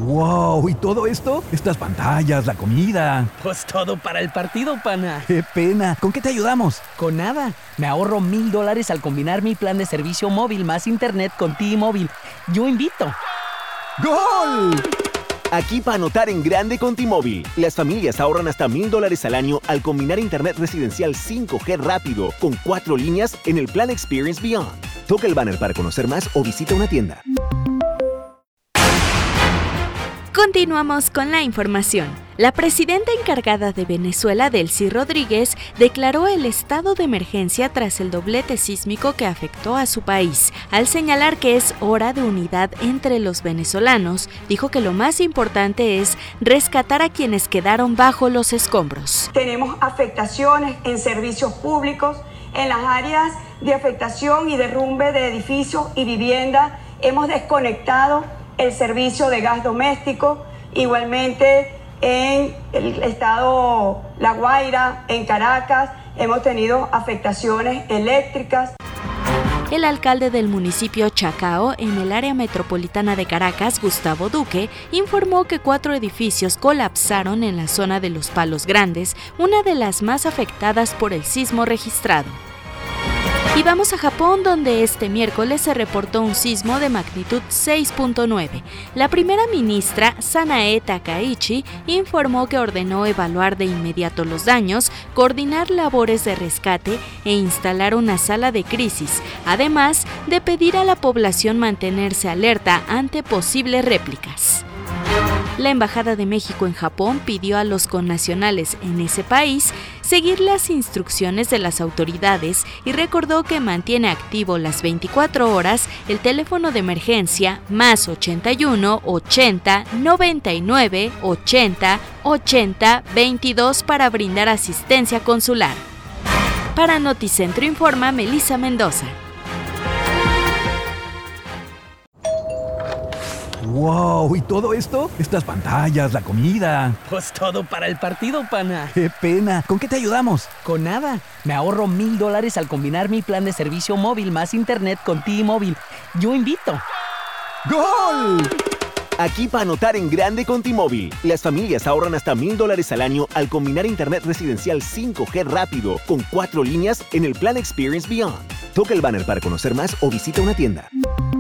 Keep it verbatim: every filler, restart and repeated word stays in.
¡Wow! ¿Y todo esto? Estas pantallas, la comida. Pues todo para el partido, pana. ¡Qué pena! ¿Con qué te ayudamos? Con nada. Me ahorro mil dólares al combinar mi plan de servicio móvil más internet con T-Mobile. Yo invito. ¡Gol! Aquí para anotar en grande con T-Mobile. Las familias ahorran hasta mil dólares al año al combinar internet residencial cinco G rápido con cuatro líneas en el plan Experience Beyond. Toca el banner para conocer más o visita una tienda. Continuamos con la información. La presidenta encargada de Venezuela, Delcy Rodríguez, declaró el estado de emergencia tras el doblete sísmico que afectó a su país. Al señalar que es hora de unidad entre los venezolanos, dijo que lo más importante es rescatar a quienes quedaron bajo los escombros. Tenemos afectaciones en servicios públicos, en las áreas de afectación y derrumbe de edificios y viviendas. Hemos desconectado el servicio de gas doméstico, igualmente en el estado La Guaira, en Caracas, hemos tenido afectaciones eléctricas. El alcalde del municipio Chacao, en el área metropolitana de Caracas, Gustavo Duque, informó que cuatro edificios colapsaron en la zona de Los Palos Grandes, una de las más afectadas por el sismo registrado. Y vamos a Japón, donde este miércoles se reportó un sismo de magnitud seis punto nueve. La primera ministra, Sanae Takaichi, informó que ordenó evaluar de inmediato los daños, coordinar labores de rescate e instalar una sala de crisis, además de pedir a la población mantenerse alerta ante posibles réplicas. La Embajada de México en Japón pidió a los connacionales en ese país seguir las instrucciones de las autoridades y recordó que mantiene activo las veinticuatro horas el teléfono de emergencia más ochenta y uno ochenta noventa y nueve ochenta ochenta veintidós para brindar asistencia consular. Para Noticentro informa Melissa Mendoza. ¡Wow! ¿Y todo esto? Estas pantallas, la comida. Pues todo para el partido, pana. ¡Qué pena! ¿Con qué te ayudamos? Con nada. Me ahorro mil dólares al combinar mi plan de servicio móvil más internet con T-Mobile. Yo invito. ¡Gol! Aquí para anotar en grande con T-Mobile. Las familias ahorran hasta mil dólares al año al combinar internet residencial cinco G rápido con cuatro líneas en el plan Experience Beyond. Toca el banner para conocer más o visita una tienda.